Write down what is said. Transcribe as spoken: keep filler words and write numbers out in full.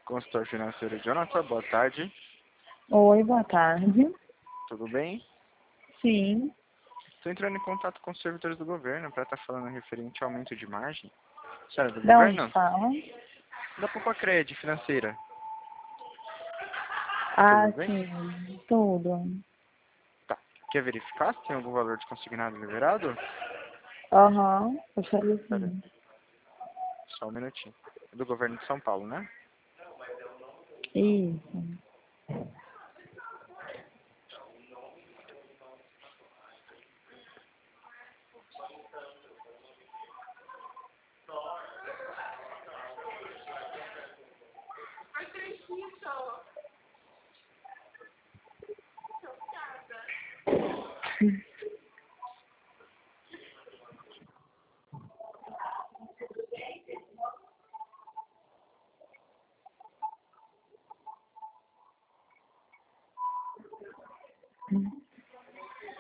Consultor financeiro Jonathan, boa tarde. Oi, boa tarde. Tudo bem? Sim. Estou entrando em contato com os servidores do governo para estar falando referente ao aumento de margem. Senhora do Da onde governo? fala? Da Popacred financeira. Ah, Tudo bem? sim. Tudo. Tá. Quer verificar se tem algum valor de consignado liberado? Aham, gostaria Pera aí, sim. só um minutinho. É do governo de São Paulo, né? Isso. Hum.